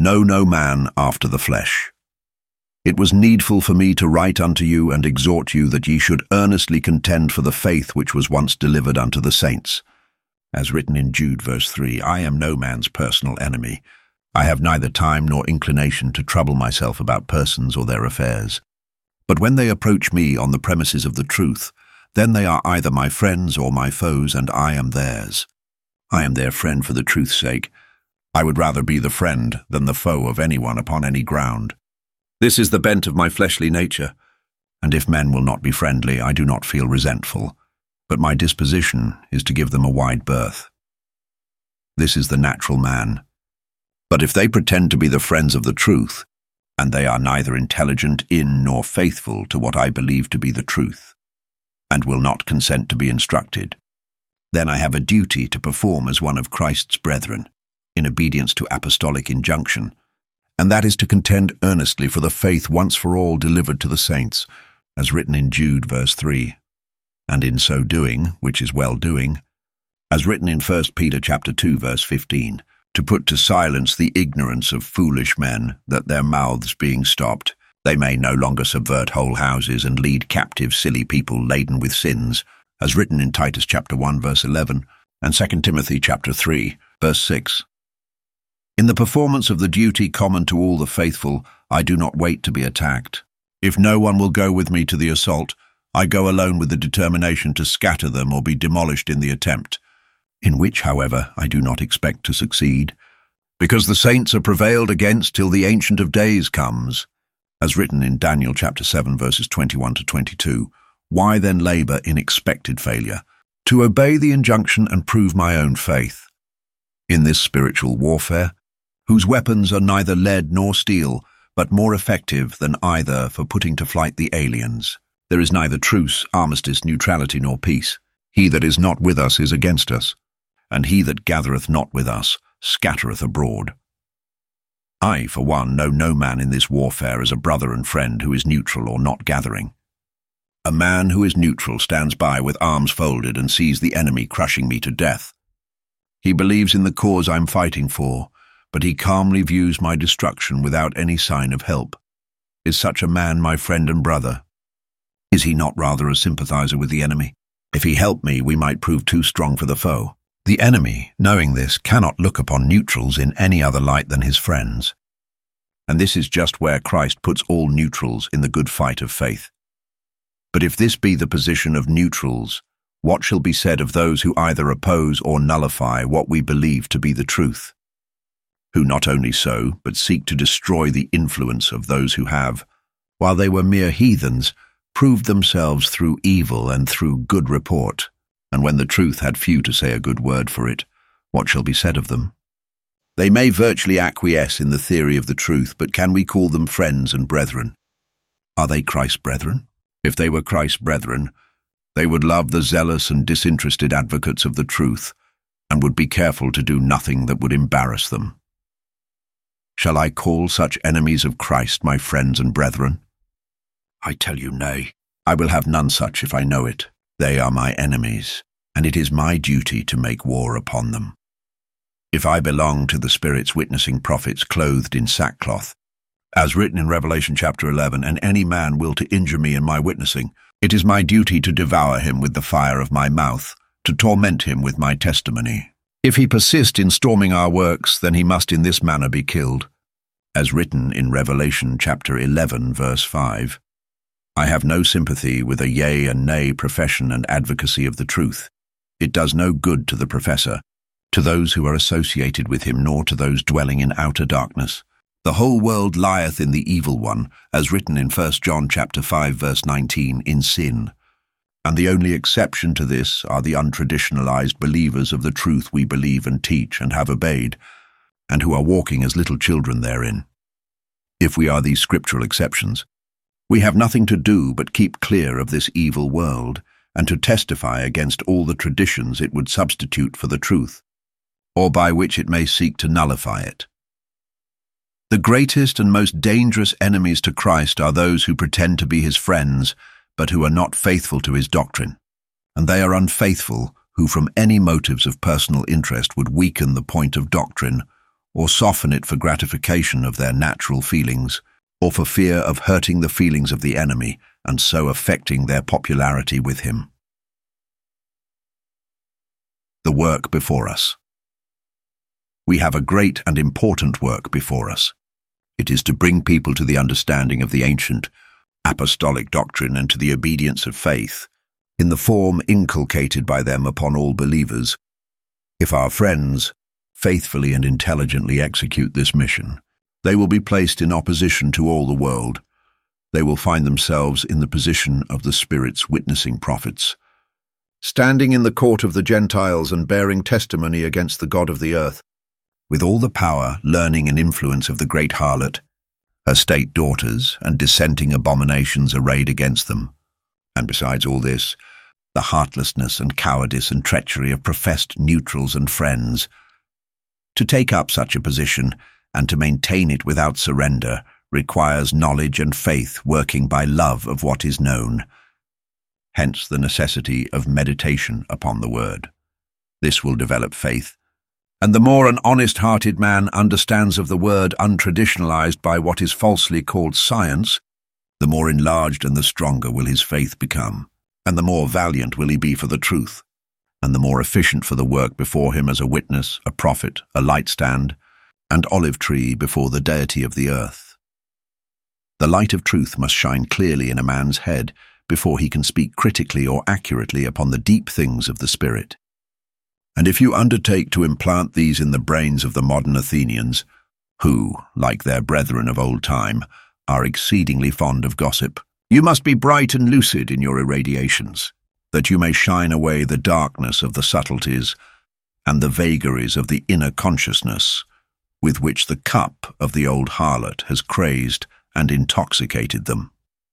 Know no man after the flesh. It was needful for me to write unto you and exhort you that ye should earnestly contend for the faith which was once delivered unto the saints. As written in Jude verse 3, I am no man's personal enemy. I have neither time nor inclination to trouble myself about persons or their affairs. But when they approach me on the premises of the truth, then they are either my friends or my foes, and I am theirs. I am their friend for the truth's sake. I would rather be the friend than the foe of anyone upon any ground. This is the bent of my fleshly nature, and if men will not be friendly, I do not feel resentful, but my disposition is to give them a wide berth. This is the natural man. But if they pretend to be the friends of the truth, and they are neither intelligent in nor faithful to what I believe to be the truth, and will not consent to be instructed, then I have a duty to perform as one of Christ's brethren, in obedience to apostolic injunction, and that is to contend earnestly for the faith once for all delivered to the saints, as written in Jude verse 3, and in so doing, which is well-doing, as written in 1 Peter chapter 2 verse 15, to put to silence the ignorance of foolish men, that their mouths being stopped, they may no longer subvert whole houses and lead captive silly people laden with sins, as written in Titus chapter 1 verse 11 and 2 Timothy chapter 3 verse 6. In the performance of the duty common to all the faithful, I do not wait to be attacked. If no one will go with me to the assault, I go alone with the determination to scatter them or be demolished in the attempt, in which, however, I do not expect to succeed, because the saints are prevailed against till the Ancient of Days comes, as written in Daniel chapter 7 verses 21 to 22. Why then labor in expected failure? To obey the injunction and prove my own faith. In this spiritual warfare, whose weapons are neither lead nor steel, but more effective than either for putting to flight the aliens, there is neither truce, armistice, neutrality, nor peace. He that is not with us is against us, and he that gathereth not with us scattereth abroad. I, for one, know no man in this warfare as a brother and friend who is neutral or not gathering. A man who is neutral stands by with arms folded and sees the enemy crushing me to death. He believes in the cause I'm fighting for, but he calmly views my destruction without any sign of help. Is such a man my friend and brother? Is he not rather a sympathizer with the enemy? If he helped me, we might prove too strong for the foe. The enemy, knowing this, cannot look upon neutrals in any other light than his friends. And this is just where Christ puts all neutrals in the good fight of faith. But if this be the position of neutrals, what shall be said of those who either oppose or nullify what we believe to be the truth? Who not only so, but seek to destroy the influence of those who have, while they were mere heathens, proved themselves through evil and through good report, and when the truth had few to say a good word for it, what shall be said of them? They may virtually acquiesce in the theory of the truth, but can we call them friends and brethren? Are they Christ's brethren? If they were Christ's brethren, they would love the zealous and disinterested advocates of the truth, and would be careful to do nothing that would embarrass them. Shall I call such enemies of Christ my friends and brethren? I tell you, nay. I will have none such if I know it. They are my enemies, and it is my duty to make war upon them. If I belong to the spirits witnessing prophets clothed in sackcloth, as written in Revelation chapter 11, and any man will to injure me in my witnessing, it is my duty to devour him with the fire of my mouth, to torment him with my testimony. If he persist in storming our works, then he must in this manner be killed, as written in Revelation chapter 11 verse 5. I have no sympathy with a yea and nay profession and advocacy of the truth. It does no good to the professor, to those who are associated with him, nor to those dwelling in outer darkness. The whole world lieth in the evil one, as written in 1 John chapter 5 verse 19, in sin. And the only exception to this are the untraditionalized believers of the truth we believe and teach and have obeyed, and who are walking as little children therein. If we are these scriptural exceptions, we have nothing to do but keep clear of this evil world, and to testify against all the traditions it would substitute for the truth, or by which it may seek to nullify it. The greatest and most dangerous enemies to Christ are those who pretend to be his friends, but who are not faithful to his doctrine, and they are unfaithful who from any motives of personal interest would weaken the point of doctrine, or soften it for gratification of their natural feelings, or for fear of hurting the feelings of the enemy and so affecting their popularity with him. The work before us. We have a great and important work before us. It is to bring people to the understanding of the ancient apostolic doctrine and to the obedience of faith, in the form inculcated by them upon all believers. If our friends faithfully and intelligently execute this mission, they will be placed in opposition to all the world. They will find themselves in the position of the Spirit's witnessing prophets, standing in the court of the Gentiles and bearing testimony against the God of the earth, with all the power, learning and influence of the great harlot, her state daughters and dissenting abominations arrayed against them. And besides all this, the heartlessness and cowardice and treachery of professed neutrals and friends. To take up such a position and to maintain it without surrender requires knowledge and faith working by love of what is known. Hence the necessity of meditation upon the word. This will develop faith, and the more an honest-hearted man understands of the word untraditionalized by what is falsely called science, the more enlarged and the stronger will his faith become, and the more valiant will he be for the truth, and the more efficient for the work before him as a witness, a prophet, a light stand, and olive tree before the deity of the earth. The light of truth must shine clearly in a man's head before he can speak critically or accurately upon the deep things of the Spirit. And if you undertake to implant these in the brains of the modern Athenians, who, like their brethren of old time, are exceedingly fond of gossip, you must be bright and lucid in your irradiations, that you may shine away the darkness of the subtleties and the vagaries of the inner consciousness with which the cup of the old harlot has crazed and intoxicated them.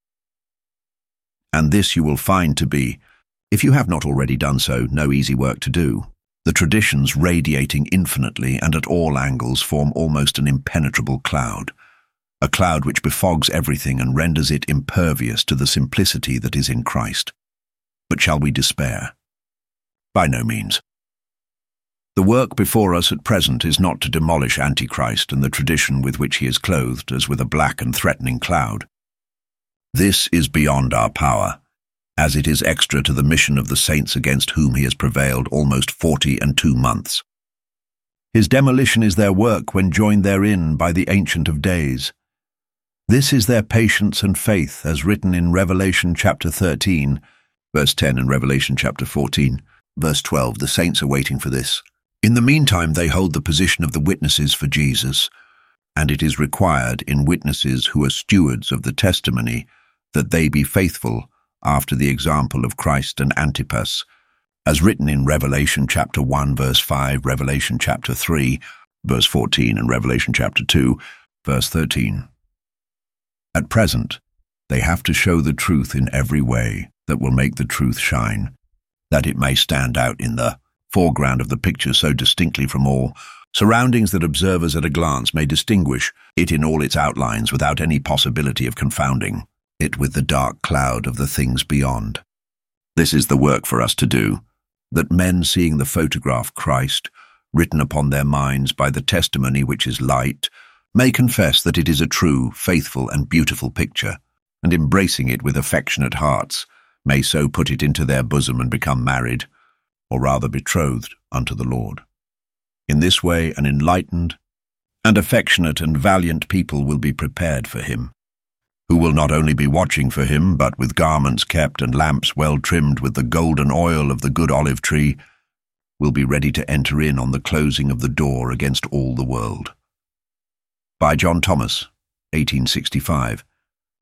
And this you will find to be, if you have not already done so, no easy work to do. The traditions radiating infinitely and at all angles form almost an impenetrable cloud, a cloud which befogs everything and renders it impervious to the simplicity that is in Christ. But shall we despair? By no means. The work before us at present is not to demolish Antichrist and the tradition with which he is clothed as with a black and threatening cloud. This is beyond our power, as it is extra to the mission of the saints against whom he has prevailed almost 42 months. His demolition is their work when joined therein by the Ancient of Days. This is their patience and faith, as written in Revelation chapter 13, verse 10, and Revelation chapter 14, verse 12. The saints are waiting for this. In the meantime, they hold the position of the witnesses for Jesus, and it is required in witnesses who are stewards of the testimony that they be faithful after the example of Christ and Antipas, as written in Revelation chapter 1, verse 5, Revelation chapter 3, verse 14, and Revelation chapter 2, verse 13. At present, they have to show the truth in every way that will make the truth shine, that it may stand out in the foreground of the picture so distinctly from all surroundings that observers at a glance may distinguish it in all its outlines without any possibility of confounding it with the dark cloud of the things beyond. This is the work for us to do, that men seeing the photograph Christ, written upon their minds by the testimony which is light, may confess that it is a true, faithful, and beautiful picture, and embracing it with affectionate hearts, may so put it into their bosom and become married, or rather betrothed, unto the Lord. In this way an enlightened and affectionate and valiant people will be prepared for him, who will not only be watching for him, but with garments kept and lamps well trimmed with the golden oil of the good olive tree, will be ready to enter in on the closing of the door against all the world. By John Thomas, 1865.